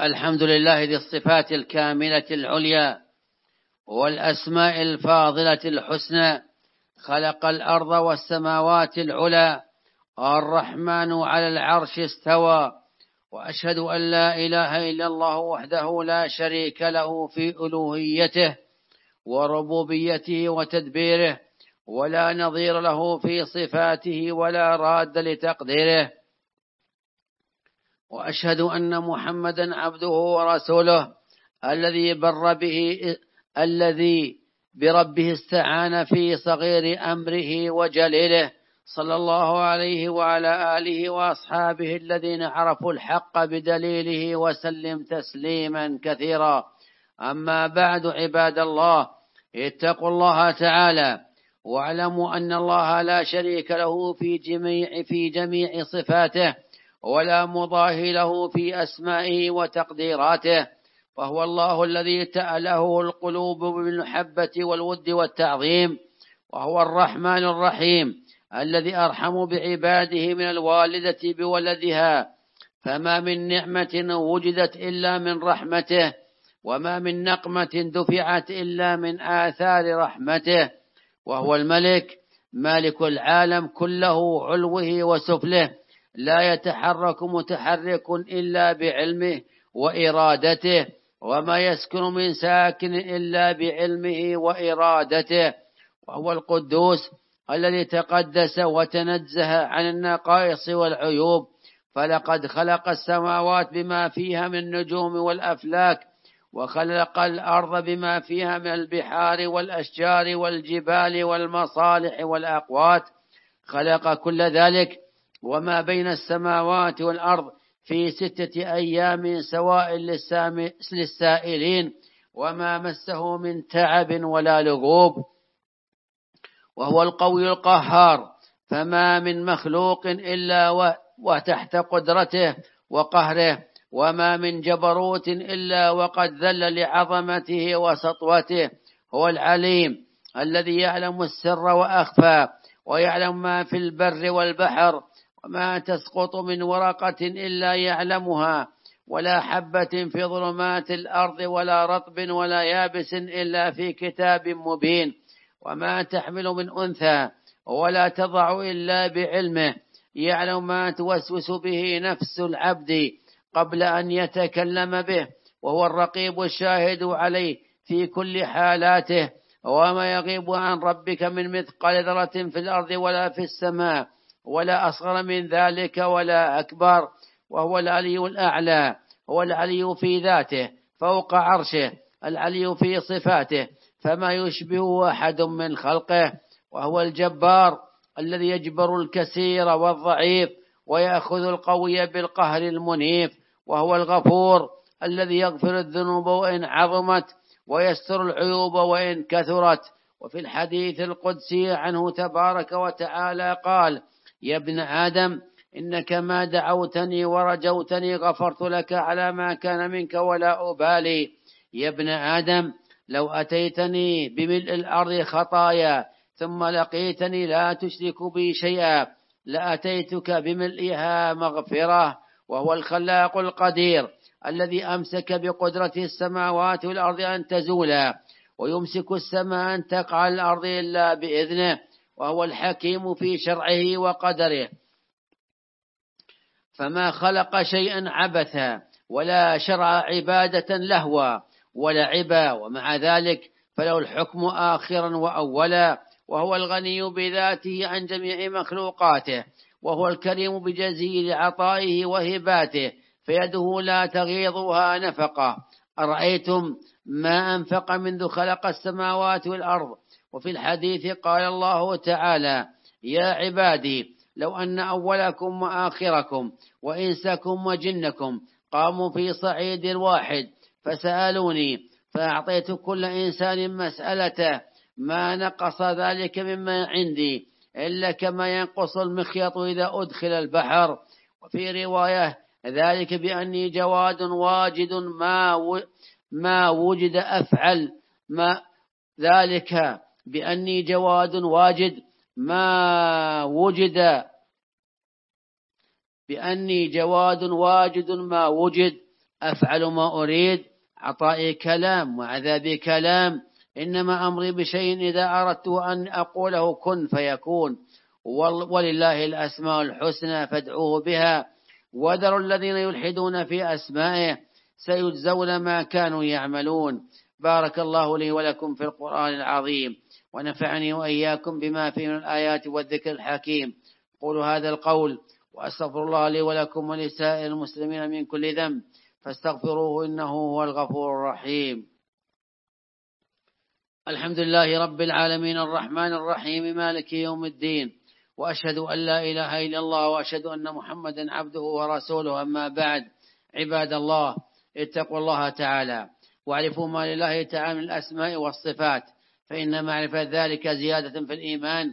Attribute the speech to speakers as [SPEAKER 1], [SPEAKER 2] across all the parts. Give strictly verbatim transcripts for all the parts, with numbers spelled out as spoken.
[SPEAKER 1] الحمد لله ذي الصفات الكاملة العليا والأسماء الفاضلة الحسنى، خلق الأرض والسماوات العلى، الرحمن على العرش استوى. وأشهد أن لا إله إلا الله وحده لا شريك له في ألوهيته وربوبيته وتدبيره، ولا نظير له في صفاته ولا راد لتقديره. وأشهد أن محمدا عبده ورسوله الذي بر به الذي بربه استعان في صغير أمره وجليله، صلى الله عليه وعلى آله وأصحابه الذين عرفوا الحق بدليله، وسلم تسليما كثيرا. أما بعد، عباد الله، اتقوا الله تعالى واعلموا أن الله لا شريك له في جميع في جميع صفاته، ولا مضاهي له في أسمائه وتقديراته، وهو الله الذي تأله القلوب بالمحبة والود والتعظيم، وهو الرحمن الرحيم الذي أرحم بعباده من الوالدة بولدها، فما من نعمة وجدت إلا من رحمته، وما من نقمة دفعت إلا من آثار رحمته. وهو الملك مالك العالم كله علوه وسفله، لا يتحرك متحرك إلا بعلمه وإرادته، وما يسكن من ساكن إلا بعلمه وإرادته. وهو القدوس الذي تقدس وتنزه عن النقائص والعيوب، فلقد خلق السماوات بما فيها من النجوم والأفلاك، وخلق الأرض بما فيها من البحار والأشجار والجبال والمصالح والأقوات، خلق كل ذلك وما بين السماوات والأرض في ستة أيام سواء للسائلين، وما مسه من تعب ولا لغوب. وهو القوي القهار، فما من مخلوق إلا وتحت قدرته وقهره، وما من جبروت إلا وقد ذل لعظمته وسطوته. هو العليم الذي يعلم السر وأخفى، ويعلم ما في البر والبحر، وما تسقط من ورقة إلا يعلمها، ولا حبة في ظلمات الأرض ولا رطب ولا يابس إلا في كتاب مبين. وما تحمل من أنثى ولا تضع إلا بعلمه، يعلم ما توسوس به نفس العبد قبل أن يتكلم به، وهو الرقيب الشاهد عليه في كل حالاته. وما يغيب عن ربك من مثقال ذرة في الأرض ولا في السماء، ولا أصغر من ذلك ولا أكبر. وهو العلي الأعلى، هو العلي في ذاته فوق عرشه، العلي في صفاته فما يشبه أحد من خلقه. وهو الجبار الذي يجبر الكثير والضعيف، ويأخذ القوي بالقهر المنيف. وهو الغفور الذي يغفر الذنوب وإن عظمت، ويستر العيوب وإن كثرت. وفي الحديث القدسي عنه تبارك وتعالى قال: يا ابن آدم، إنك ما دعوتني ورجوتني غفرت لك على ما كان منك ولا أبالي. يا ابن آدم، لو أتيتني بملء الأرض خطايا ثم لقيتني لا تشرك بي شيئا لأتيتك بملئها مغفرة. وهو الخلاق القدير الذي أمسك بقدرته السماوات والأرض أن تزولا، ويمسك السماء أن تقع على الأرض إلا بإذنه. وهو الحكيم في شرعه وقدره، فما خلق شيئا عبثا، ولا شرع عبادة لهوا ولا عبا، ومع ذلك فله الحكم آخرا وأولا. وهو الغني بذاته عن جميع مخلوقاته، وهو الكريم بجزيل عطائه وهباته، فيده لا تغيضها نفقة. أرأيتم ما أنفق منذ خلق السماوات والأرض. وفي الحديث قال الله تعالى: يا عبادي، لو أن أولكم وآخركم وإنسكم وجنكم قاموا في صعيد واحد فسألوني فأعطيت كل إنسان مسألته، ما نقص ذلك مما عندي إلا كما ينقص المخيط إذا أدخل البحر. وفي رواية: ذلك بأني جواد واجد ما ما وجد أفعل ما ذلك بأني جواد واجد ما وجد بأني جواد واجد ما وجد أفعل ما أريد، عطائي كلام وعذابي كلام، إنما أمري بشيء إذا أردت أن أقوله كن فيكون، ولله الأسماء الحسنى فادعوه بها، وذروا الذين يلحدون في أسمائه سيجزون ما كانوا يعملون. بارك الله لي ولكم في القرآن العظيم، ونفعني وإياكم بما فيه من الآيات والذكر الحكيم. قولوا هذا القول وأستغفر الله لي ولكم ولسائر المسلمين من كل ذنب فاستغفروه إنه هو الغفور الرحيم. الحمد لله رب العالمين الرحمن الرحيم مالك يوم الدين، وأشهد أن لا إله إلا الله وأشهد أن محمدا عبده ورسوله. أما بعد، عباد الله اتقوا الله تعالى واعرفوا ما لله تعالى من الأسماء والصفات، فإن معرفة ذلك زيادة في الإيمان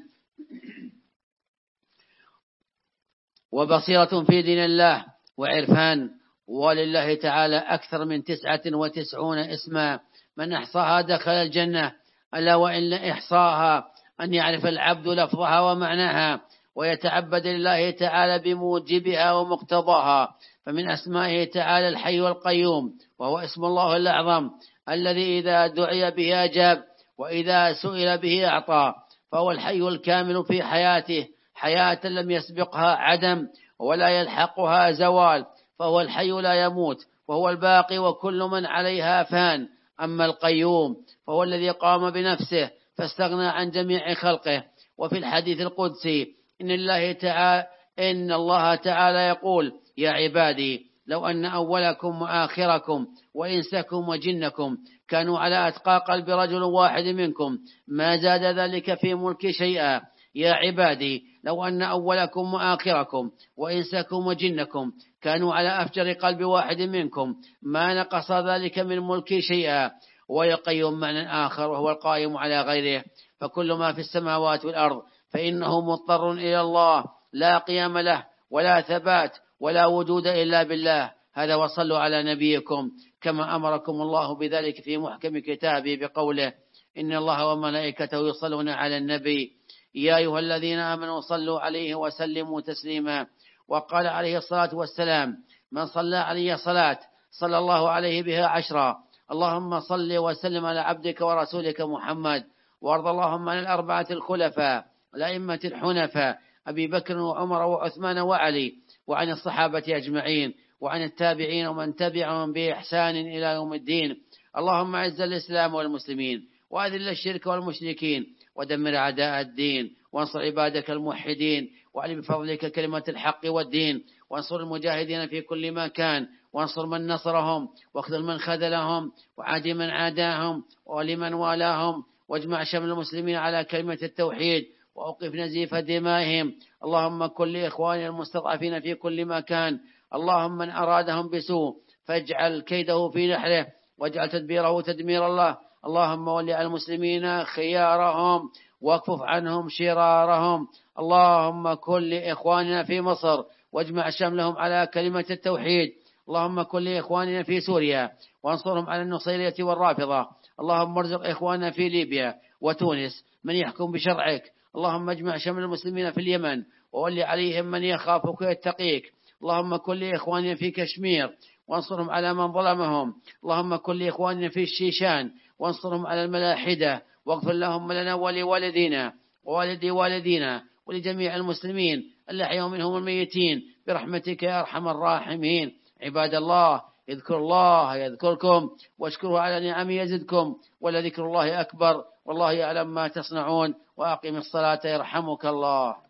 [SPEAKER 1] وبصيرة في دين الله وعرفان. ولله تعالى أكثر من تسعة وتسعون اسما، من أحصاها دخل الجنة، ألا وإن إحصاها أن يعرف العبد لفظها ومعناها ويتعبد لله تعالى بموجبها ومقتضاها. فمن أسمائه تعالى الحي والقيوم، وهو اسم الله الأعظم الذي إذا دعي به أجاب وإذا سئل به أعطى، فهو الحي الكامل في حياته حياة لم يسبقها عدم ولا يلحقها زوال، فهو الحي لا يموت وهو الباقي وكل من عليها فان. أما القيوم فهو الذي قام بنفسه فاستغنى عن جميع خلقه. وفي الحديث القدسي إن الله تعالى إن الله تعالى يقول: يا عبادي لو أن أولكم وآخركم وإنسكم وجنكم كانوا على أتقى قلب رجل واحد منكم ما زاد ذلك في ملك شيئا. يا عبادي لو أن أولكم وآخركم وإنسكم وجنكم كانوا على أفجر قلب واحد منكم ما نقص ذلك من ملك شيئا. ويقيم معنى آخر وهو القائم على غيره، فكل ما في السماوات والأرض فإنه مضطر إلى الله، لا قيام له ولا ثبات ولا وجود إلا بالله. هذا وصلوا على نبيكم كما أمركم الله بذلك في محكم كتابه بقوله: إن الله وملائكته يصلون على النبي يا أيها الذين آمنوا صلوا عليه وسلموا تسليما. وقال عليه الصلاة والسلام: من صلى علي صلاة صلى الله عليه بها عشرا. اللهم صل وسلم على عبدك ورسولك محمد، وارض اللهم عن الأربعة الخلفاء الأئمة الحنفاء أبي بكر وعمر وعثمان وعلي، وعن الصحابة أجمعين، وعن التابعين ومن تبعهم بإحسان إلى يوم الدين. اللهم أعز الإسلام والمسلمين وأذل الشرك والمشركين ودمر أعداء الدين، وانصر عبادك الموحدين، وعلي بفضلك كلمة الحق والدين، وانصر المجاهدين في كل مكان، وانصر من نصرهم واخذل من خذلهم وعادي من عاداهم ولمن والاهم، واجمع شمل المسلمين على كلمة التوحيد وأوقف نزيف دمائهم. اللهم كن لإخواننا المستضعفين في كل مكان، اللهم من أرادهم بسوء فاجعل كيده في نحره واجعل تدبيره تدمير الله. اللهم ول على المسلمين خيارهم واكفف عنهم شرارهم. اللهم كن لإخواننا في مصر واجمع شملهم على كلمة التوحيد. اللهم كن لإخواننا في سوريا وانصرهم على النصيرية والرافضة. اللهم ارزق إخواننا في ليبيا وتونس من يحكم بشرعك. اللهم اجمع شمل المسلمين في اليمن وولي عليهم من يخافك ويتقيك. اللهم كن لإخواننا في كشمير وانصرهم على من ظلمهم. اللهم كن لإخواننا في الشيشان وانصرهم على الملاحدة، واغفر لهم لنا ولوالدينا ووالدي والدينا ولجميع المسلمين الأحياء منهم الميتين برحمتك يا أرحم الراحمين. عباد الله، اذكروا الله يذكركم واشكروا على نعمه يزدكم، ولذكر الله أكبر، والله يعلم ما تصنعون. وأقم الصلاة يرحمك الله.